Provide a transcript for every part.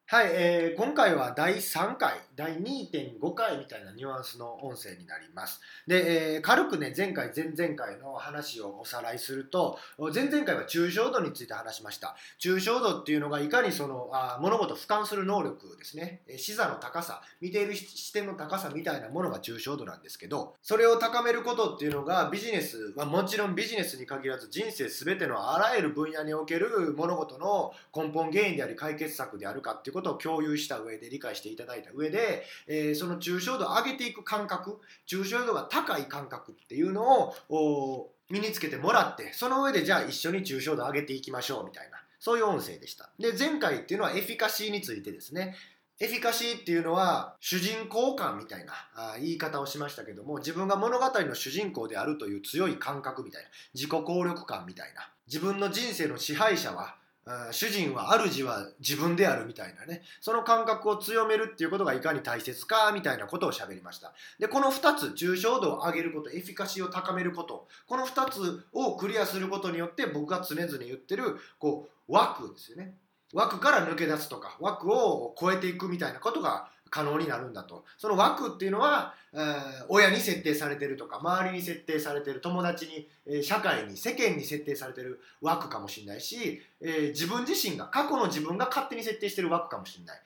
はい、今回は第3回、第2.5回みたいなニュアンスの音声になります。で、軽くね、前回、前々回の話をおさらいすると、前々回は抽象度について話しました。抽象度っていうのがいかに物事を俯瞰する能力ですね、視座の高さ、見ている視点の高さみたいなものが抽象度なんですけど、それを高めることっていうのがビジネスはもちろんビジネスに限らず人生すべてのあらゆる分野における物事の根本原因であり解決策であるかっていうことを共有した上で理解していただいた上で、その抽象度を上げていく感覚、抽象度が高い感覚っていうのを身につけてもらって、その上でじゃあ一緒に抽象度を上げていきましょうみたいな、そういう音声でした。で、前回っていうのはエフィカシーについてですね。エフィカシーっていうのは主人公感みたいな言い方をしましたけども、自分が物語の主人公であるという強い感覚みたいな、自己効力感みたいな、自分の人生の支配者は主人は主は自分であるみたいなね、その感覚を強めるっていうことがいかに大切かみたいなことを喋りました。で、この2つ、抽象度を上げること、エフィカシーを高めること、この2つをクリアすることによって僕が常々言ってる枠ですよね。枠から抜け出すとか、枠を超えていくみたいなことが可能になるんだと。その枠っていうのは、親に設定されてるとか、周りに設定されてる、友達に、社会に、世間に設定されてる枠かもしれないし、自分自身が、過去の自分が勝手に設定してる枠かもしれない。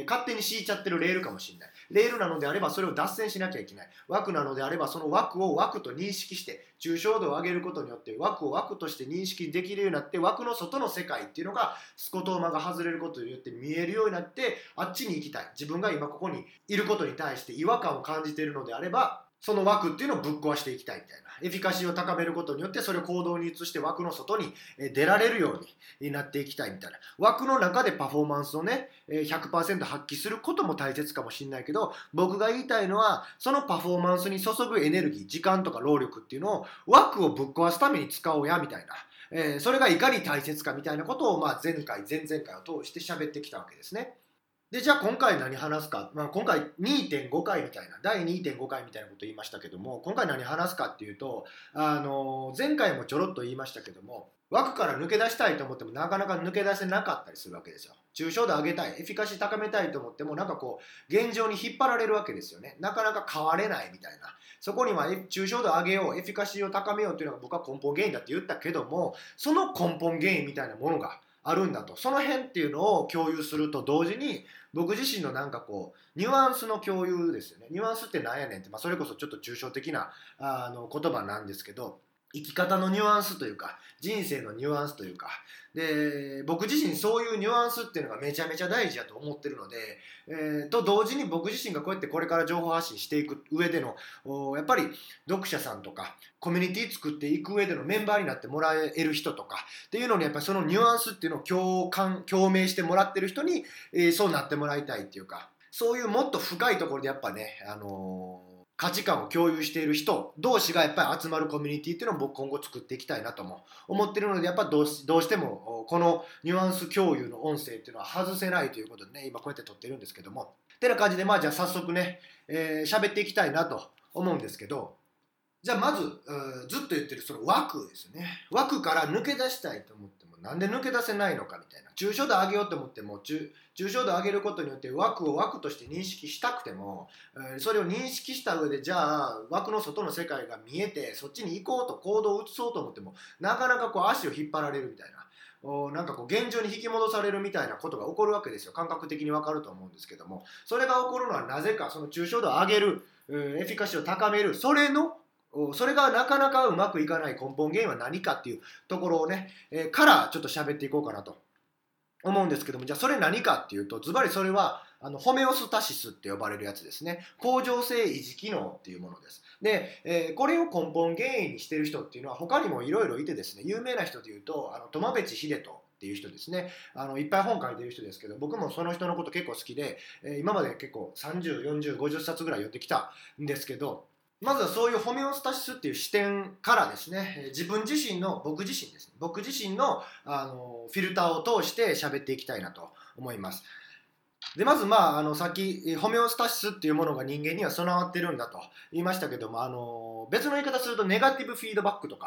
勝手に敷いちゃってるレールかもしれない。レールなのであればそれを脱線しなきゃいけない。枠なのであればその枠を枠と認識して、抽象度を上げることによって枠を枠として認識できるようになって、枠の外の世界っていうのがスコトーマが外れることによって見えるようになって、あっちに行きたい。自分が今ここにいることに対して違和感を感じているのであれば、その枠っていうのをぶっ壊していきたいみたいな。エフィカシーを高めることによってそれを行動に移して枠の外に出られるようになっていきたいみたいな。枠の中でパフォーマンスをね 100% 発揮することも大切かもしれないけど、僕が言いたいのはそのパフォーマンスに注ぐエネルギー、時間とか労力っていうのを枠をぶっ壊すために使おうやみたいな。それがいかに大切かみたいなことを前回前々回を通して喋ってきたわけですね。で、じゃあ今回何話すか、今回2.5回みたいな、第2.5回みたいなこと言いましたけども、今回何話すかっていうと、前回もちょろっと言いましたけども、枠から抜け出したいと思ってもなかなか抜け出せなかったりするわけですよ。抽象度上げたい、エフィカシー高めたいと思っても、現状に引っ張られるわけですよね。なかなか変われないみたいな。そこには抽象度上げよう、エフィカシーを高めようというのが僕は根本原因だって言ったけども、その根本原因みたいなものがあるんだと。その辺っていうのを共有すると同時に、僕自身のニュアンスの共有ですよね。ニュアンスってなんやねんって、それこそちょっと抽象的な言葉なんですけど、生き方のニュアンスというか、人生のニュアンスというか、で、僕自身そういうニュアンスっていうのがめちゃめちゃ大事だと思ってるので、と同時に僕自身がこうやってこれから情報発信していく上での、やっぱり読者さんとか、コミュニティ作っていく上でのメンバーになってもらえる人とかっていうのに、やっぱりそのニュアンスっていうのを共鳴してもらってる人に、そうなってもらいたいっていうか、そういうもっと深いところでやっぱね、価値観を共有している人同士がやっぱり集まるコミュニティっていうのを僕今後作っていきたいなとも思ってるので、やっぱどうしてもこのニュアンス共有の音声っていうのは外せないということでね、今こうやって撮ってるんですけども、ってな感じでじゃあ早速ね、喋っていきたいなと思うんですけど、じゃあまず、ずっと言ってるその枠ですよね。枠から抜け出したいと思ってもなんで抜け出せないのかみたいな。抽象度上げようと思っても抽象度上げることによって枠を枠として認識したくても、それを認識した上でじゃあ枠の外の世界が見えてそっちに行こうと行動を移そうと思ってもなかなか足を引っ張られるみたいな。現状に引き戻されるみたいなことが起こるわけですよ。感覚的にわかると思うんですけども、それが起こるのはなぜか、その抽象度を上げる、エフィカシーを高める、それがなかなかうまくいかない根本原因は何かっていうところをね、からちょっと喋っていこうかなと思うんですけども、じゃあそれ何かっていうと、ズバリそれはホメオスタシスって呼ばれるやつですね。恒常性維持機能っていうものです。で、これを根本原因にしてる人っていうのは他にもいろいろいてですね、有名な人でいうと苫米地秀人っていう人ですね。いっぱい本書いてる人ですけど、僕もその人のこと結構好きで、今まで結構30、40、50冊ぐらい読んできたんですけど、まずはそういうホメオスタシスっていう視点からですね、僕自身ですね、僕自身の、フィルターを通して喋っていきたいなと思います。で、まずさっきホメオスタシスっていうものが人間には備わってるんだと言いましたけども、別の言い方するとネガティブフィードバックとか、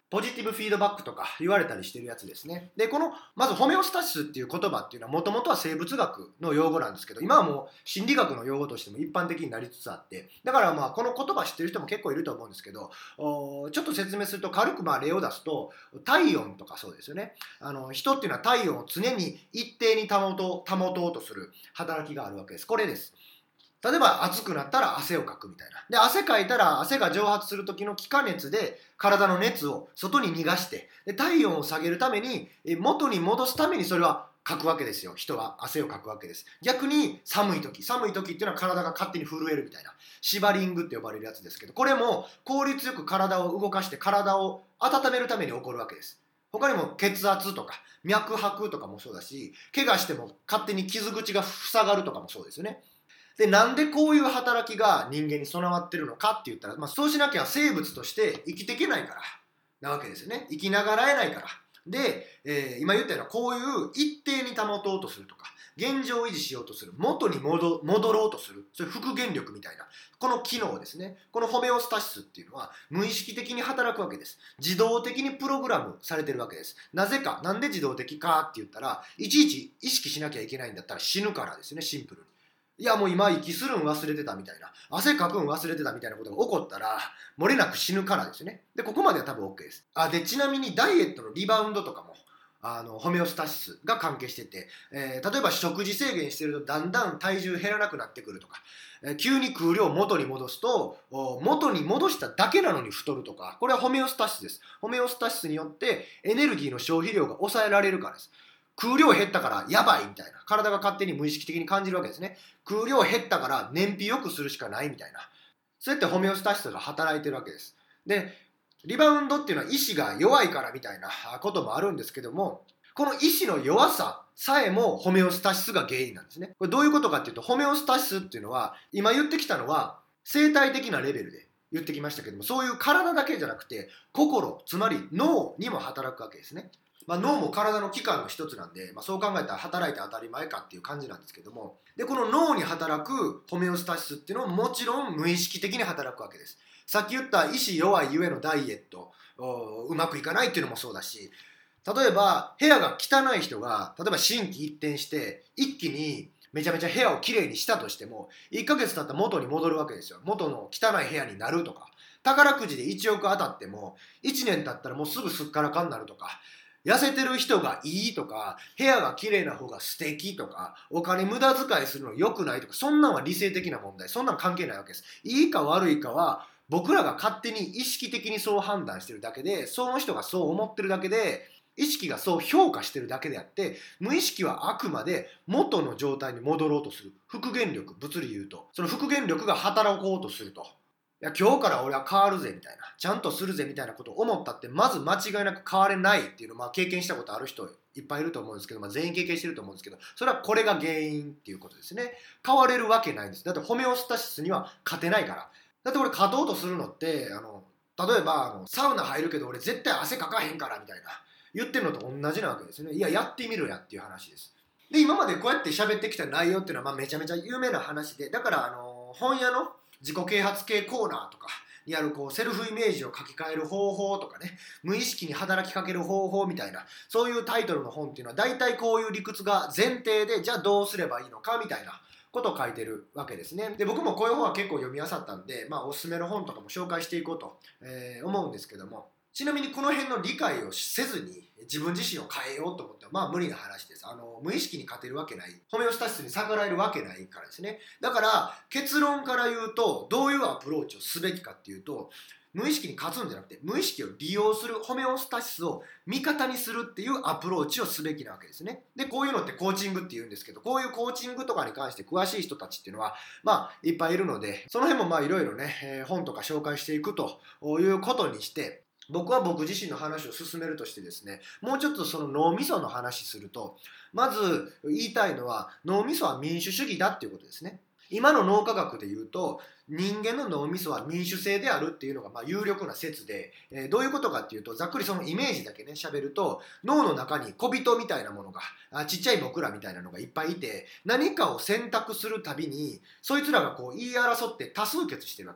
ポジティブフィードバックとか言われたりしてるやつですね。で、この、まずホメオスタシスっていう言葉っていうのはもともとは生物学の用語なんですけど、今はもう心理学の用語としても一般的になりつつあって、だからまあこの言葉知ってる人も結構いると思うんですけど、ちょっと説明すると軽くまあ例を出すと、体温とかそうですよね。人っていうのは体温を常に一定に保とうとする働きがあるわけです。これです。例えば暑くなったら汗をかくみたいな。で、汗かいたら汗が蒸発する時の気化熱で体の熱を外に逃がして、で体温を下げるために、元に戻すためにそれはかくわけですよ。人は汗をかくわけです。逆に寒い時っていうのは体が勝手に震えるみたいな。シバリングって呼ばれるやつですけど、これも効率よく体を動かして体を温めるために起こるわけです。他にも血圧とか脈拍とかもそうだし、怪我しても勝手に傷口が塞がるとかもそうですよね。で、なんでこういう働きが人間に備わってるのかって言ったら、そうしなきゃ生物として生きていけないからなわけですよね。生きながらえないから。で、今言ったようなこういう一定に保とうとするとか、現状を維持しようとする、元に戻ろうとする、そういう復元力みたいな、この機能ですね。このホメオスタシスっていうのは無意識的に働くわけです。自動的にプログラムされてるわけです。なぜか、なんで自動的かって言ったら、いちいち意識しなきゃいけないんだったら死ぬからですね、シンプルに。いやもう今息するん忘れてたみたいな、汗かくん忘れてたみたいなことが起こったら漏れなく死ぬからですよね。でここまでは多分 OK です。でちなみにダイエットのリバウンドとかもホメオスタシスが関係してて、例えば食事制限してるとだんだん体重減らなくなってくるとか、急に食う量を元に戻すと元に戻しただけなのに太るとか、これはホメオスタシスです。ホメオスタシスによってエネルギーの消費量が抑えられるからです。食う量減ったからやばいみたいな、体が勝手に無意識的に感じるわけですね。食う量減ったから燃費よくするしかないみたいな、そうやってホメオスタシスが働いてるわけです。でリバウンドっていうのは意志が弱いからみたいなこともあるんですけども、この意志の弱ささえもホメオスタシスが原因なんですね。これどういうことかっていうと、ホメオスタシスっていうのは今言ってきたのは生態的なレベルで言ってきましたけども、そういう体だけじゃなくて心、つまり脳にも働くわけですね。脳も体の器官の一つなんで、そう考えたら働いて当たり前かっていう感じなんですけども、でこの脳に働くホメオスタシスっていうのももちろん無意識的に働くわけです。さっき言った意志弱いゆえのダイエットうまくいかないっていうのもそうだし、例えば部屋が汚い人が例えば心機一転して一気にめちゃめちゃ部屋をきれいにしたとしても1ヶ月経ったら元に戻るわけですよ。元の汚い部屋になるとか、宝くじで1億当たっても1年経ったらもうすぐすっからかんになるとか、痩せてる人がいいとか、部屋が綺麗な方が素敵とか、お金無駄遣いするの良くないとか、そんなんは理性的な問題、そんなん関係ないわけです。いいか悪いかは僕らが勝手に意識的にそう判断してるだけで、その人がそう思ってるだけで、意識がそう評価してるだけであって、無意識はあくまで元の状態に戻ろうとする復元力、物理言うとその復元力が働こうとすると、いや今日から俺は変わるぜみたいな、ちゃんとするぜみたいなことを思ったって、まず間違いなく変われないっていうのを経験したことある人いっぱいいると思うんですけど、全員経験してると思うんですけど、それはこれが原因っていうことですね。変われるわけないんです。だってホメオスタシスには勝てないから。だって俺勝とうとするのって例えばサウナ入るけど俺絶対汗かかへんからみたいな言ってるのと同じなわけですよね。いややってみろやっていう話です。で今までこうやって喋ってきた内容っていうのはめちゃめちゃ有名な話で、だから本屋の自己啓発系コーナーとかにあるセルフイメージを書き換える方法とかね、無意識に働きかける方法みたいな、そういうタイトルの本っていうのは大体こういう理屈が前提で、じゃあどうすればいいのかみたいなことを書いてるわけですね。で僕もこういう本は結構読み漁ったんで、おすすめの本とかも紹介していこうと、思うんですけども、ちなみにこの辺の理解をせずに自分自身を変えようと思っては無理な話です。無意識に勝てるわけない、ホメオスタシスに逆らえるわけないからですね。だから結論から言うと、どういうアプローチをすべきかっていうと、無意識に勝つんじゃなくて無意識を利用する、ホメオスタシスを味方にするっていうアプローチをすべきなわけですね。でこういうのってコーチングって言うんですけど、こういうコーチングとかに関して詳しい人たちっていうのはいっぱいいるので、その辺もいろいろね、本とか紹介していくということにして、僕は僕自身の話を進めるとしてですね、もうちょっとその脳みその話すると、まず言いたいのは脳みそは民主主義だっていうことですね。今の脳科学で言うと、人間の脳みそは民主性であるっていうのが有力な説で、どういうことかっていうと、ざっくりそのイメージだけね喋ると、脳の中に小人みたいなものが、ちっちゃい僕らみたいなのがいっぱいいて、何かを選択するたびにそいつらが言い争って多数決してるわけです。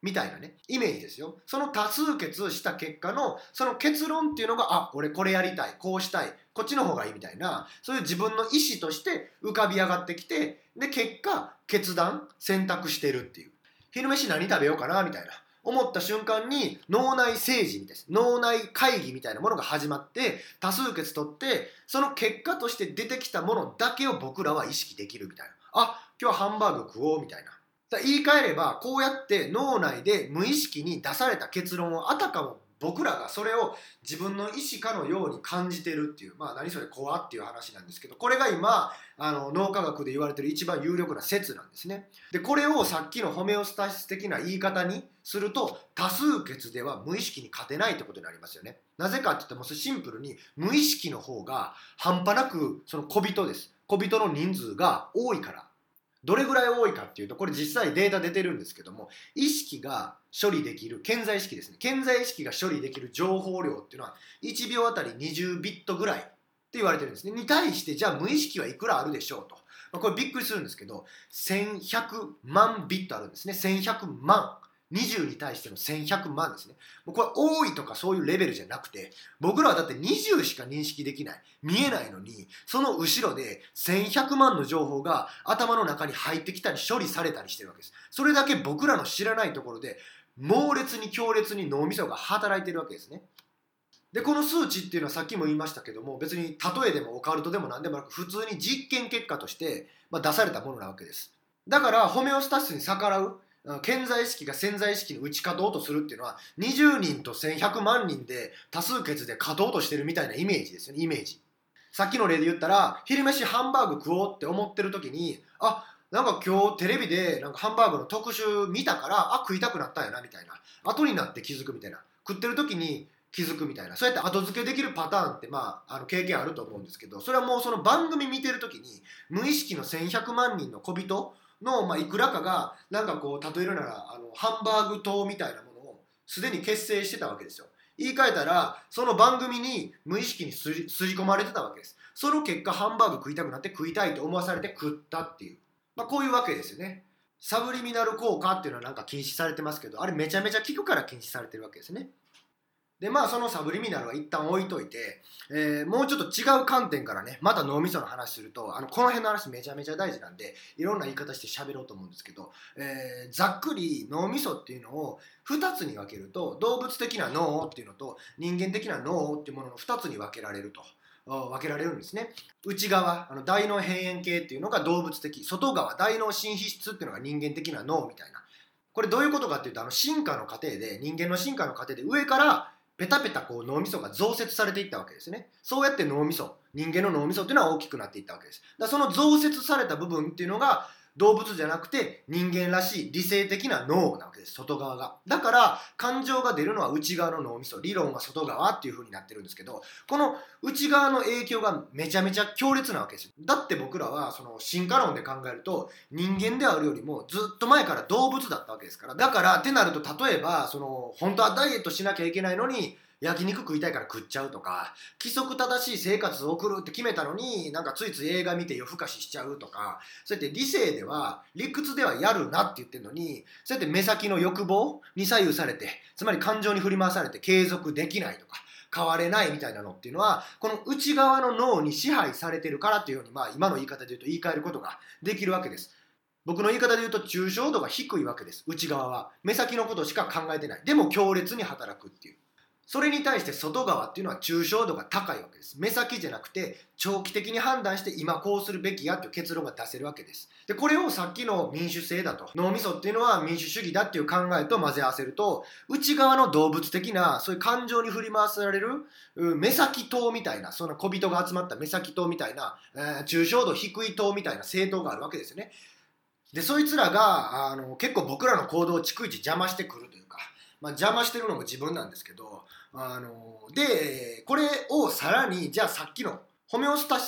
みたいなね、イメージですよ。その多数決した結果の、その結論っていうのが、あ、俺これやりたい、こうしたい、こっちの方がいいみたいな、そういう自分の意思として浮かび上がってきて、で、結果、決断、選択してるっていう。昼飯何食べようかな、みたいな。思った瞬間に脳内政治です。脳内会議みたいなものが始まって多数決取ってその結果として出てきたものだけを僕らは意識できるみたいな。あ、今日はハンバーグ食おうみたいな。言い換えればこうやって脳内で無意識に出された結論をあたかも僕らがそれを自分の意思かのように感じてるっていう、まあ何それ怖っていう話なんですけど、これが今脳科学で言われてる一番有力な説なんですね。でこれをさっきのホメオスタシス的な言い方にすると多数決では無意識に勝てないってことになりますよね。なぜかって言ってもシンプルに無意識の方が半端なくその小人です。小人の人数が多いから。どれぐらい多いかっていうと、これ実際データ出てるんですけども、意識が処理できる、顕在意識ですね。顕在意識が処理できる情報量っていうのは1秒あたり20ビットぐらいって言われてるんですね。に対してじゃあ無意識はいくらあるでしょうと。これびっくりするんですけど、1100万ビットあるんですね。1100万。20に対しての1100万ですね。もうこれ多いとかそういうレベルじゃなくて、僕らはだって20しか認識できない、見えないのに、その後ろで1100万の情報が頭の中に入ってきたり処理されたりしてるわけです。それだけ僕らの知らないところで猛烈に強烈に脳みそが働いてるわけですね。でこの数値っていうのはさっきも言いましたけども、別に例えでもオカルトでも何でもなく普通に実験結果として、出されたものなわけです。だからホメオスタシスに逆らう顕在意識が潜在意識に打ち勝とうとするっていうのは20人と1100万人で多数決で勝とうとしてるみたいなイメージですよね。イメージ。さっきの例で言ったら昼飯ハンバーグ食おうって思ってる時に、あ、なんか今日テレビでなんかハンバーグの特集見たから、あ、食いたくなったんやなみたいな、後になって気づくみたいな、食ってる時に気づくみたいな、そうやって後付けできるパターンって経験あると思うんですけど、それはもうその番組見てる時に無意識の1100万人の小人の、いくらかがなんかこう例えるならハンバーグ党みたいなものをすでに結成してたわけですよ。言い換えたらその番組に無意識にすり込まれてたわけです。その結果ハンバーグ食いたくなって食いたいと思わされて食ったっていう、こういうわけですよね。サブリミナル効果っていうのはなんか禁止されてますけど、あれめちゃめちゃ効くから禁止されてるわけですね。でそのサブリミナルは一旦置いといて、もうちょっと違う観点からねまた脳みその話するとこの辺の話めちゃめちゃ大事なんでいろんな言い方して喋ろうと思うんですけど、ざっくり脳みそっていうのを2つに分けると、動物的な脳っていうのと人間的な脳っていうものの2つに分けられると。分けられるんですね。内側大脳辺縁系っていうのが動物的、外側大脳新皮質っていうのが人間的な脳みたいな。これどういうことかっていうと進化の過程で人間の進化の過程で上からペタペタこう脳みそが増設されていったわけですね。そうやって脳みそ、人間の脳みそっていうのは大きくなっていったわけです。だからその増設された部分っていうのが動物じゃなくて人間らしい理性的な脳なわけです、外側が。だから感情が出るのは内側の脳みそ、理論は外側っていう風になってるんですけど、この内側の影響がめちゃめちゃ強烈なわけです。だって僕らはその進化論で考えると人間であるよりもずっと前から動物だったわけですから。だからってなると、例えば本当はダイエットしなきゃいけないのに焼肉食いたいから食っちゃうとか、規則正しい生活を送るって決めたのになんかついつい映画見て夜更かししちゃうとか、そうやって理性では理屈ではやるなって言ってるのに、そうやって目先の欲望に左右されて、つまり感情に振り回されて継続できないとか変われないみたいなのっていうのはこの内側の脳に支配されてるからっていうように、今の言い方で言うと言い換えることができるわけです。僕の言い方で言うと抽象度が低いわけです。内側は目先のことしか考えてない、でも強烈に働くっていう。それに対して外側っていうのは抽象度が高いわけです。目先じゃなくて長期的に判断して今こうするべきやという結論が出せるわけです。でこれをさっきの民主制だと、脳みそっていうのは民主主義だっていう考えと混ぜ合わせると、内側の動物的なそういう感情に振り回される目先党みたいな、その小人が集まった目先党みたいな、抽象度低い党みたいな政党があるわけですよね。でそいつらが結構僕らの行動を逐一邪魔してくるというか、邪魔してるのも自分なんですけど、でこれをさらにじゃあさっきのホメオスタシス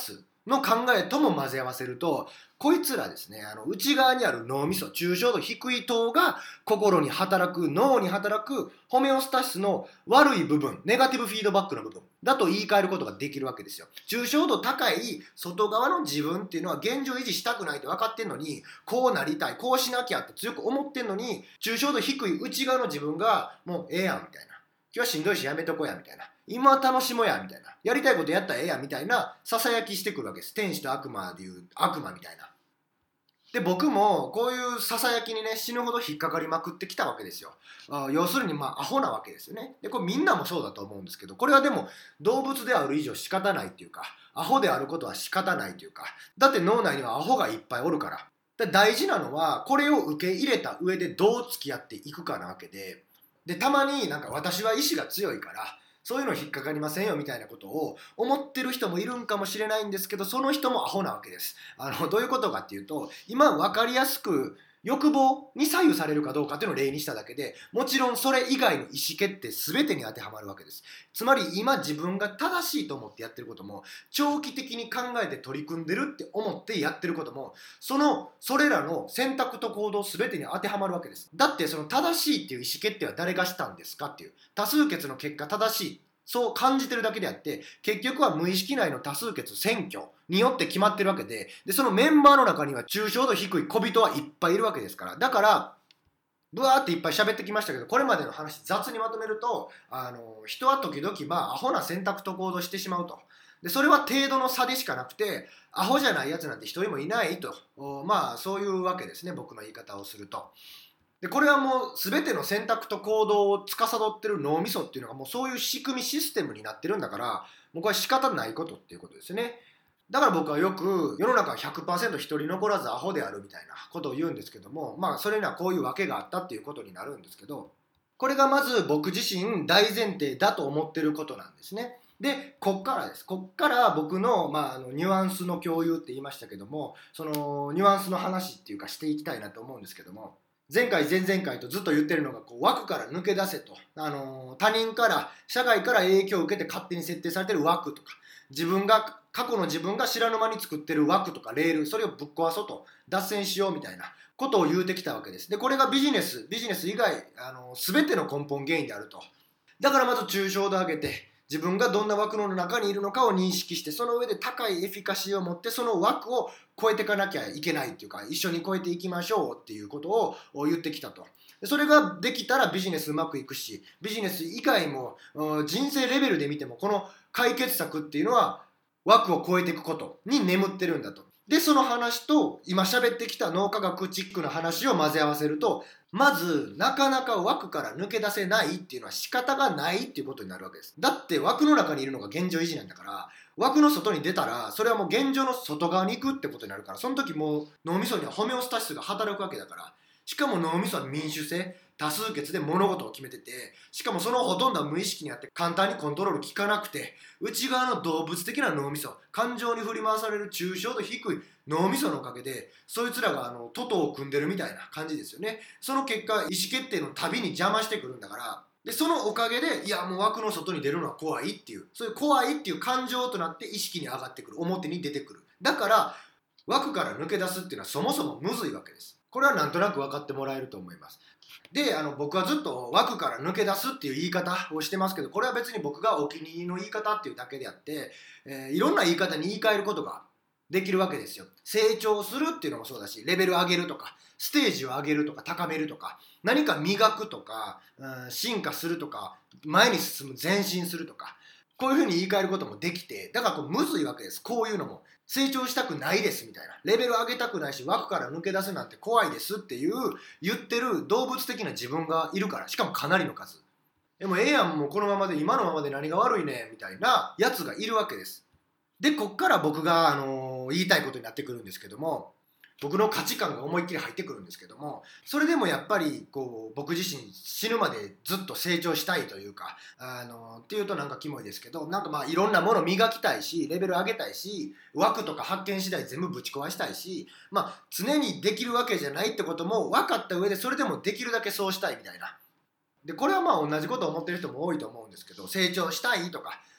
の考えとも混ぜ合わせると、こいつらですね、内側にある脳みそ、抽象度低い塔が心に働く、脳に働くホメオスタシスの悪い部分、ネガティブフィードバックの部分だと言い換えることができるわけですよ。抽象度高い外側の自分っていうのは現状維持したくないと分かってんのに、こうなりたい、こうしなきゃって強く思ってんのに、抽象度低い内側の自分がもうええやんみたいな。今日はしんどいしやめとこうやみたいな。今は楽しもうやみたいな。やりたいことやったらええやみたいなささやきしてくるわけです。天使と悪魔でいう悪魔みたいな。で、僕もこういうささやきにね、死ぬほど引っかかりまくってきたわけですよ。要するにアホなわけですよね。で、これみんなもそうだと思うんですけど、これはでも動物である以上仕方ないっていうか、アホであることは仕方ないというか、だって脳内にはアホがいっぱいおるから。で、大事なのはこれを受け入れた上でどう付き合っていくかなわけで、たまになんか私は意志が強いからそういうの引っかかりませんよみたいなことを思ってる人もいるんかもしれないんですけど、その人もアホなわけです。どういうことかっていうと、今分かりやすく欲望に左右されるかどうかっていうのを例にしただけで、もちろんそれ以外の意思決定全てに当てはまるわけです。つまり今自分が正しいと思ってやってることも、長期的に考えて取り組んでるって思ってやってることも、それらの選択と行動全てに当てはまるわけです。だってその正しいっていう意思決定は誰がしたんですかっていう、多数決の結果正しいそう感じてるだけであって、結局は無意識内の多数決選挙によって決まってるわけで、そのメンバーの中には抽象度低い小人はいっぱいいるわけですから。だからブワーっていっぱい喋ってきましたけど、これまでの話雑にまとめると、人は時々アホな選択と行動してしまうと。でそれは程度の差でしかなくて、アホじゃないやつなんて一人もいないと、そういうわけですね、僕の言い方をすると。でこれはもう全ての選択と行動を司ってる脳みそっていうのがもうそういう仕組みシステムになってるんだから、もうこれは仕方ないことっていうことですよね。だから僕はよく世の中は 100% 一人残らずアホであるみたいなことを言うんですけども、それにはこういうわけがあったっていうことになるんですけど、これがまず僕自身大前提だと思ってることなんですね。でこっからです。こっから僕の、ニュアンスの共有って言いましたけども、そのニュアンスの話っていうかしていきたいなと思うんですけども、前回前々回とずっと言ってるのが枠から抜け出せと、他人から社会から影響を受けて勝手に設定されてる枠とか、過去の自分が知らぬ間に作ってる枠とかレール、それをぶっ壊そうと、脱線しようみたいなことを言うてきたわけです。でこれがビジネス以外全ての根本原因であると。だからまず抽象度を上げて、自分がどんな枠の中にいるのかを認識して、その上で高いエフィカシーを持ってその枠を超えていかなきゃいけないっていうか、一緒に超えていきましょうっていうことを言ってきたと。それができたらビジネスうまくいくし、ビジネス以外も人生レベルで見てもこの解決策っていうのは枠を超えていくことに眠ってるんだと。でその話と今喋ってきた脳科学チックな話を混ぜ合わせると、まずなかなか枠から抜け出せないっていうのは仕方がないっていうことになるわけです。だって枠の中にいるのが現状維持なんだから、枠の外に出たらそれはもう現状の外側に行くってことになるから、その時もう脳みそにはホメオスタシスが働くわけだから。しかも脳みそは民主性、多数決で物事を決めてて、しかもそのほとんどは無意識にあって簡単にコントロール効かなくて、内側の動物的な脳みそ、感情に振り回される抽象度低い脳みそのおかげで、そいつらがトトを組んでるみたいな感じですよね。その結果意思決定の旅に邪魔してくるんだから、でそのおかげで、いやもう枠の外に出るのは怖いっていう、そういう怖いっていう感情となって意識に上がってくる、表に出てくる。だから枠から抜け出すっていうのはそもそもむずいわけです。これはなんとなく分かってもらえると思います。で僕はずっと枠から抜け出すっていう言い方をしてますけど、これは別に僕がお気に入りの言い方っていうだけであって、いろんな言い方に言い換えることができるわけですよ。成長するっていうのもそうだし、レベル上げるとかステージを上げるとか高めるとか、何か磨くとか、進化するとか、前に進む、前進するとか、こういうふうに言い換えることもできて、だからむずいわけです。こういうのも成長したくないですみたいな、レベル上げたくないし枠から抜け出すなんて怖いですっていう言ってる動物的な自分がいるから、しかもかなりの数。でもええやん、もうこのままで、今のままで何が悪いねみたいなやつがいるわけです。でこっから僕が、言いたいことになってくるんですけども、僕の価値観が思いっきり入ってくるんですけども、それでもやっぱり僕自身死ぬまでずっと成長したいというか、っていうとなんかキモいですけど、なんかいろんなもの磨きたいし、レベル上げたいし、枠とか発見次第全部ぶち壊したいし、常にできるわけじゃないってことも分かった上で、それでもできるだけそうしたいみたいな。でこれは同じことを思ってる人も多いと思うんですけど、成長したいとか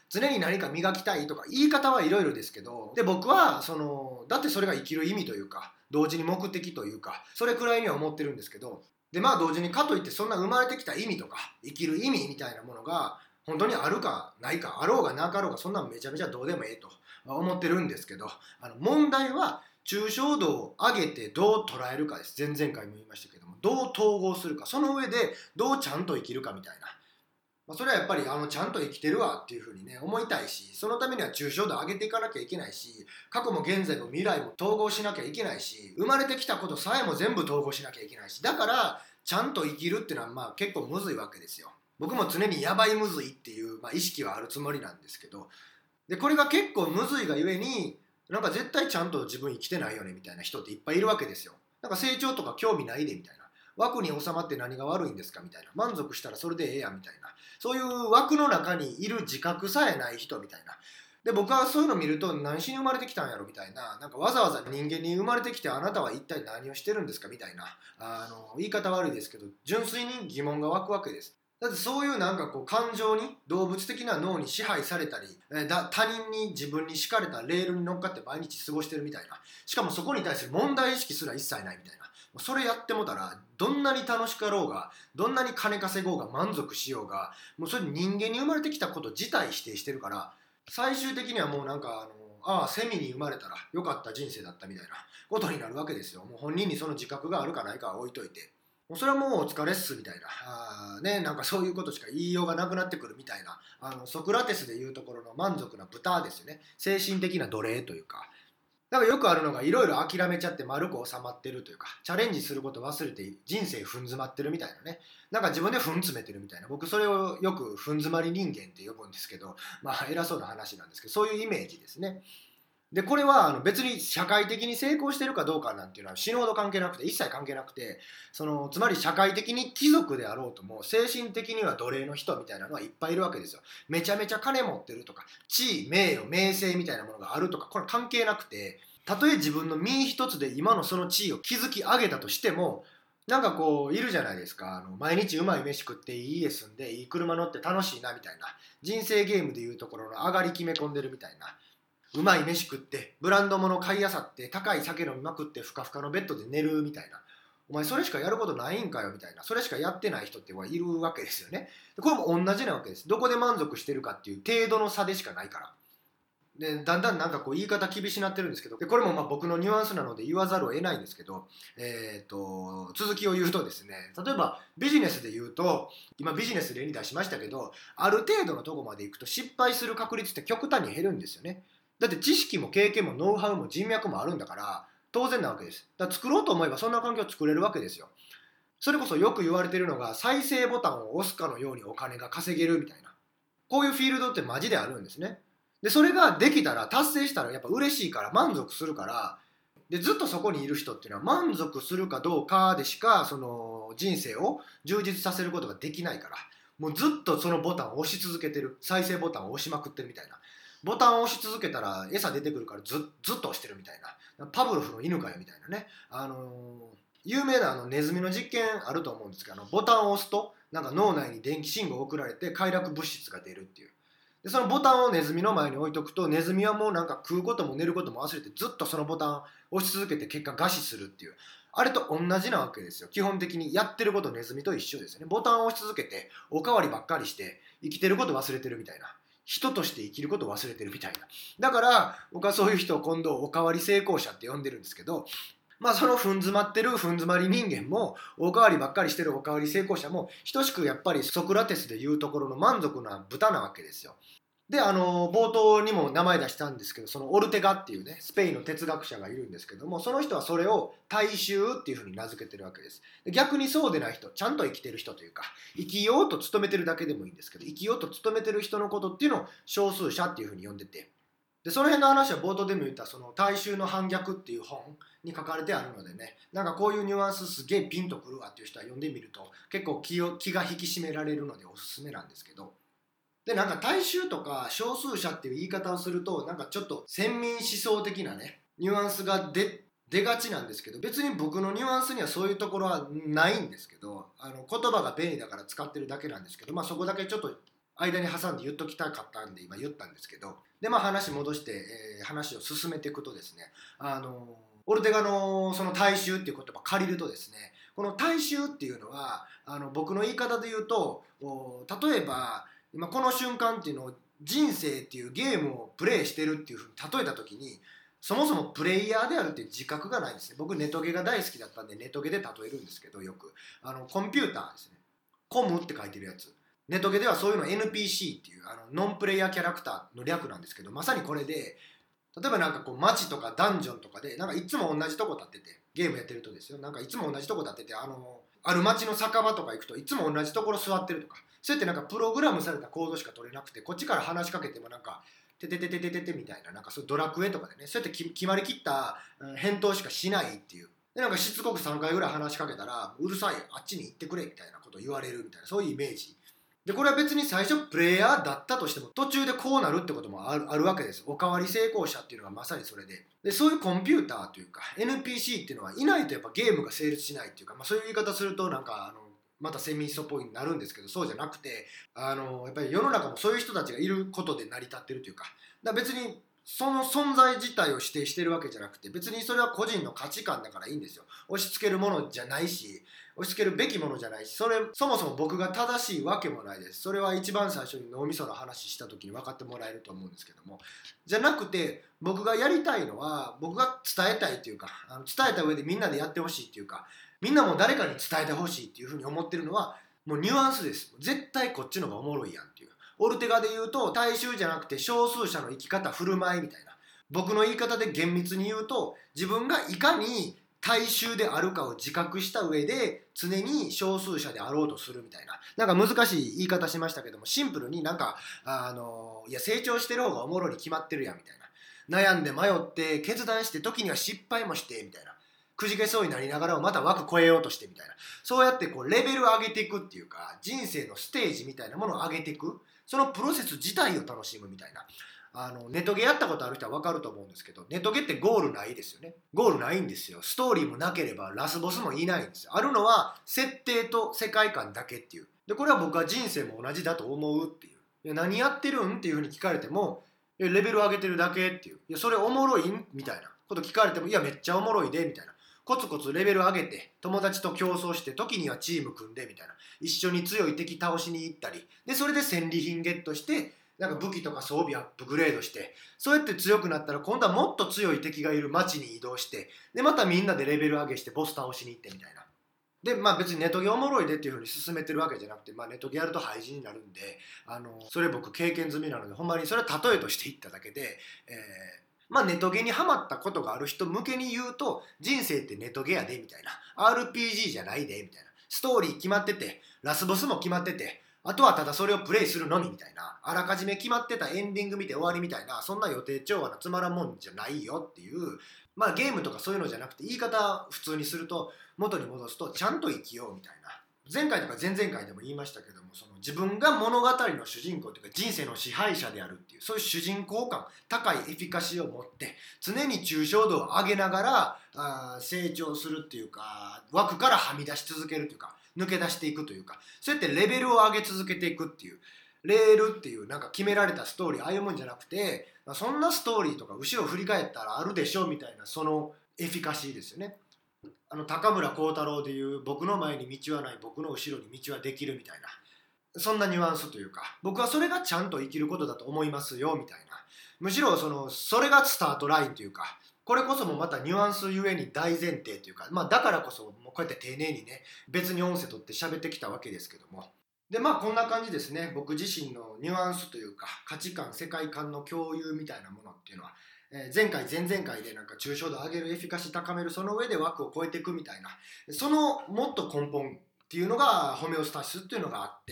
常に何か磨きたいとか言い方はいろいろですけど、で僕はだってそれが生きる意味というか同時に目的というかそれくらいには思ってるんですけど、でまあ同時にかといってそんな生まれてきた意味とか生きる意味みたいなものが本当にあるかないか、あろうがなかろうがそんなのめちゃめちゃどうでもええと思ってるんですけど、問題は抽象度を上げてどう捉えるかです。前々回も言いましたけども、どう統合するか、その上でどうちゃんと生きるかみたいな、それはやっぱりちゃんと生きてるわっていうふうにね思いたいし、そのためには抽象度上げていかなきゃいけないし、過去も現在も未来も統合しなきゃいけないし、生まれてきたことさえも全部統合しなきゃいけないし、だからちゃんと生きるっていうのはまあ結構むずいわけですよ。僕も常にやばいむずいっていう、意識はあるつもりなんですけど、でこれが結構むずいがゆえになんか絶対ちゃんと自分生きてないよねみたいな人っていっぱいいるわけですよ。なんか成長とか興味ないでみたいな、枠に収まって何が悪いんですかみたいな、満足したらそれでええやんみたいな、そういう枠の中にいる自覚さえない人みたいな。で僕はそういうの見ると何しに生まれてきたんやろみたいな、なんかわざわざ人間に生まれてきてあなたは一体何をしてるんですかみたいな、言い方悪いですけど純粋に疑問が湧くわけです。だってそういうなんかこう感情に動物的な脳に支配されたり、他人に自分に敷かれたレールに乗っかって毎日過ごしてるみたいな、しかもそこに対する問題意識すら一切ないみたいな、それやってもたらどんなに楽しかろうがどんなに金稼ごうが満足しようが、もうそれ人間に生まれてきたこと自体否定してるから、最終的にはもうなんかセミに生まれたら良かった人生だったみたいなことになるわけですよ。もう本人にその自覚があるかないかは置いといて、もうそれはもうお疲れっすみたいな、なんかそういうことしか言いようがなくなってくるみたいな、ソクラテスでいうところの満足な豚ですよね。精神的な奴隷というか、だからよくあるのがいろいろ諦めちゃって丸く収まってるというか、チャレンジすること忘れて人生踏ん詰まってるみたいなね、なんか自分で踏ん詰めてるみたいな、僕それをよく踏ん詰まり人間って呼ぶんですけど、偉そうな話なんですけど、そういうイメージですね。でこれは別に社会的に成功してるかどうかなんていうのは死ぬほど関係なくて、一切関係なくて、つまり社会的に貴族であろうとも精神的には奴隷の人みたいなのはいっぱいいるわけですよ。めちゃめちゃ金持ってるとか地位名誉名声みたいなものがあるとか、これ関係なくて、たとえ自分の身一つで今のその地位を築き上げたとしても、なんかこういるじゃないですか、毎日うまい飯食っていい家住んでいい車乗って楽しいなみたいな、人生ゲームでいうところの上がり決め込んでるみたいな、うまい飯食ってブランド物買いあさって高い酒飲みまくってふかふかのベッドで寝るみたいな、お前それしかやることないんかよみたいな、それしかやってない人っているわけですよね。これも同じなわけです。どこで満足してるかっていう程度の差でしかないから。でだんだんなんかこう言い方厳しになってるんですけど、でこれも僕のニュアンスなので言わざるを得ないんですけど、続きを言うとですね、例えばビジネスで言うと、今ビジネス例に出しましたけど、ある程度のとこまでいくと失敗する確率って極端に減るんですよね。だって知識も経験もノウハウも人脈もあるんだから当然なわけです。だから作ろうと思えばそんな環境を作れるわけですよ。それこそよく言われてるのが、再生ボタンを押すかのようにお金が稼げるみたいな、こういうフィールドってマジであるんですね。でそれができたら、達成したらやっぱ嬉しいから満足するから、でずっとそこにいる人っていうのは満足するかどうかでしかその人生を充実させることができないから、もうずっとそのボタンを押し続けてる、再生ボタンを押しまくってるみたいな、ボタンを押し続けたら餌出てくるからずっと押してるみたいな、パブロフの犬かよみたいなね、有名なネズミの実験あると思うんですけど、ボタンを押すとなんか脳内に電気信号を送られて快楽物質が出るっていう。でそのボタンをネズミの前に置いとくと、ネズミはもうなんか食うことも寝ることも忘れてずっとそのボタンを押し続けて結果餓死するっていう、あれと同じなわけですよ。基本的にやってることネズミと一緒ですよね。ボタンを押し続けておかわりばっかりして生きてること忘れてるみたいな、人として生きることを忘れてるみたいな。だから僕はそういう人を今度おかわり成功者って呼んでるんですけど、その踏ん詰まってる踏ん詰まり人間もおかわりばっかりしてるおかわり成功者も等しくやっぱりソクラテスでいうところの満足な豚なわけですよ。で冒頭にも名前出したんですけど、そのオルテガっていうねスペインの哲学者がいるんですけども、その人はそれを大衆っていうふうに名付けてるわけです。で逆にそうでない人、ちゃんと生きてる人というか、生きようと努めてるだけでもいいんですけど、生きようと努めてる人のことっていうのを少数者っていうふうに呼んでて、でその辺の話は冒頭でも言ったその大衆の反逆っていう本に書かれてあるのでね、なんかこういうニュアンスすげえピンとくるわっていう人は読んでみると結構気が引き締められるのでおすすめなんですけど、でなんか大衆とか少数者っていう言い方をするとなんかちょっと先民思想的なねニュアンスが出がちなんですけど、別に僕のニュアンスにはそういうところはないんですけど、言葉が便利だから使ってるだけなんですけど、そこだけちょっと間に挟んで言っときたかったんで今言ったんですけど、でまあ話戻して、話を進めていくとですね、オルテガのその大衆っていう言葉借りるとですね、この大衆っていうのは僕の言い方で言うと、例えば今この瞬間っていうのを人生っていうゲームをプレイしてるっていうふうに例えた時に、そもそもプレイヤーであるっていう自覚がないんですね。僕ネトゲが大好きだったんでネトゲで例えるんですけど、よくコンピューターですね、コムって書いてるやつ、ネトゲではそういうの NPC っていうノンプレイヤーキャラクターの略なんですけど、まさにこれで、例えばなんかこう街とかダンジョンとかでなんかいつも同じとこ立ってて、ゲームやってるとですよ、なんかいつも同じとこ立ってて、ある街の酒場とか行くといつも同じところ座ってるとか、そうやってなんかプログラムされたコードしか取れなくて、こっちから話しかけてもなんかてててててててみたいな、なんかそういうドラクエとかでね、そうやって決まりきった返答しかしないっていう。でなんかしつこく3回ぐらい話しかけたら、うるさい、あっちに行ってくれみたいなことを言われるみたいな、そういうイメージで、これは別に最初プレイヤーだったとしても途中でこうなるってこともあるわけです。おかわり成功者っていうのがまさにそれで、そういうコンピューターというか NPC っていうのはいないとやっぱゲームが成立しないっていうか、そういう言い方するとなんかまたセミストっぽいになるんですけど、そうじゃなくてやっぱり世の中もそういう人たちがいることで成り立ってるというか、だから別にその存在自体を否定してるわけじゃなくて、別にそれは個人の価値観だからいいんですよ。押し付けるものじゃないし、押し付けるべきものじゃないし、そもそも僕が正しいわけもないです。それは一番最初に脳みその話した時に分かってもらえると思うんですけども、じゃなくて僕がやりたいのは、僕が伝えたいっていうか、伝えた上でみんなでやってほしいっていうか、みんなも誰かに伝えてほしいっていうふうに思ってるのはもうニュアンスです。絶対こっちの方がおもろいやんっていう。オルテガで言うと大衆じゃなくて少数者の生き方振る舞いみたいな、僕の言い方で厳密に言うと、自分がいかに大衆であるかを自覚した上で常に少数者であろうとするみたいな、なんか難しい言い方しましたけども、シンプルになんかいや成長してる方がおもろいに決まってるやんみたいな、悩んで迷って決断して時には失敗もしてみたいな、くじけそうになりながらもまた枠超えようとしてみたいな、そうやってこうレベルを上げていくっていうか、人生のステージみたいなものを上げていく、そのプロセス自体を楽しむみたいな。ネトゲやったことある人は分かると思うんですけど、ネトゲってゴールないですよね。ゴールないんですよ。ストーリーもなければラスボスもいないんですよ。あるのは設定と世界観だけっていう。でこれは僕は人生も同じだと思うっていう。いや何やってるんっていうふうに聞かれても、レベル上げてるだけっていう。いやそれおもろいんみたいなこと聞かれても、いやめっちゃおもろいでみたいな。コツコツレベル上げて友達と競争して時にはチーム組んでみたいな、一緒に強い敵倒しに行ったりで、それで戦利品ゲットしてなんか武器とか装備アップグレードして、そうやって強くなったら今度はもっと強い敵がいる街に移動して、でまたみんなでレベル上げしてボス倒しに行ってみたいな。で別にネトゲおもろいでっていう風に進めてるわけじゃなくて、ネトゲやると廃人になるんで、それ僕経験済みなので、ほんまにそれは例えとして言っただけで、ネトゲにハマったことがある人向けに言うと、人生ってネトゲやでみたいな、 RPG じゃないでみたいな、ストーリー決まっててラスボスも決まってて、あとはただそれをプレイするのみみたいな、あらかじめ決まってたエンディング見て終わりみたいな、そんな予定調和なつまらんもんじゃないよっていう、ゲームとかそういうのじゃなくて、言い方普通にすると、元に戻すとちゃんと生きようみたいな。前回とか前々回でも言いましたけども、その自分が物語の主人公というか人生の支配者であるっていう、そういう主人公感、高いエフィカシーを持って常に抽象度を上げながら成長するっていうか、枠からはみ出し続けるというか、抜け出していくというか、そうやってレベルを上げ続けていくっていう、レールっていうなんか決められたストーリー歩むんじゃなくて、そんなストーリーとか後ろ振り返ったらあるでしょみたいな、そのエフィカシーですよね。高村光太郎でいう僕の前に道はない、僕の後ろに道はできるみたいな、そんなニュアンスというか、僕はそれがちゃんと生きることだと思いますよみたいな、むしろそれがスタートラインというか、これこそもまたニュアンスゆえに大前提というか、だからこそもうこうやって丁寧にね、別に音声取って喋ってきたわけですけども、でこんな感じですね。僕自身のニュアンスというか価値観、世界観の共有みたいなものっていうのは、前回前々回でなんか抽象度上げる、エフィカシー高める、その上で枠を超えていくみたいな、そのもっと根本っていうのがホメオスタシスっていうのがあって、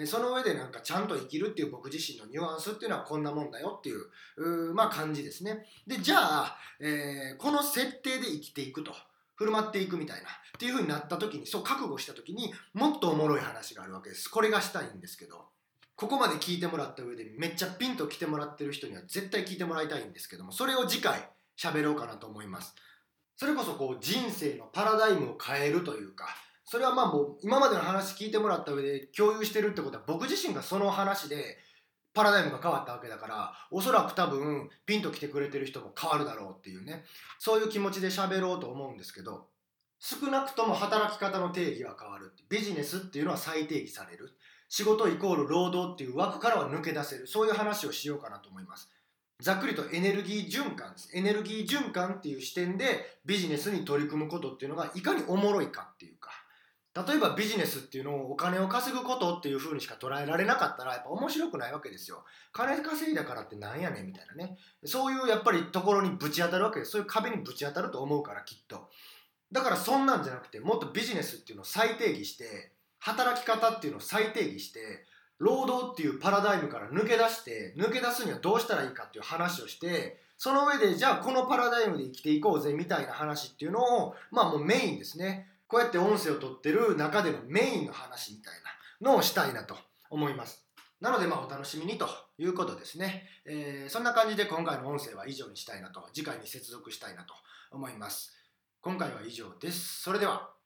その上でなんかちゃんと生きるっていう僕自身のニュアンスっていうのはこんなもんだよっていう感じですね。でじゃあ、この設定で生きていくと、振る舞っていくみたいなっていう風になった時に、そう覚悟した時にもっとおもろい話があるわけです。これがしたいんですけど、ここまで聞いてもらった上でめっちゃピンと来てもらってる人には絶対聞いてもらいたいんですけども、それを次回喋ろうかなと思います。それこそこう人生のパラダイムを変えるというか、 それはまあもう今までの話聞いてもらった上で共有してるってことは、僕自身がその話でパラダイムが変わったわけだから、おそらく多分ピンと来てくれてる人も変わるだろうっていうね、そういう気持ちで喋ろうと思うんですけど、少なくとも働き方の定義は変わる。ビジネスっていうのは再定義される。仕事イコール労働っていう枠からは抜け出せる。そういう話をしようかなと思います。ざっくりとエネルギー循環です。エネルギー循環っていう視点でビジネスに取り組むことっていうのがいかにおもろいかっていうか、例えばビジネスっていうのをお金を稼ぐことっていう風にしか捉えられなかったらやっぱ面白くないわけですよ。金稼いだからってなんやねんみたいなね。そういうやっぱりところにぶち当たるわけです。そういう壁にぶち当たると思うからきっと。だからそんなんじゃなくて、もっとビジネスっていうのを再定義して、働き方っていうのを再定義して、労働っていうパラダイムから抜け出して、抜け出すにはどうしたらいいかっていう話をして、その上でじゃあこのパラダイムで生きていこうぜみたいな話っていうのを、まあもうメインですね。こうやって音声を取ってる中でのメインの話みたいなのをしたいなと思います。なのでまあお楽しみにということですね。そんな感じで今回の音声は以上にしたいなと、次回に接続したいなと思います。今回は以上です。それでは。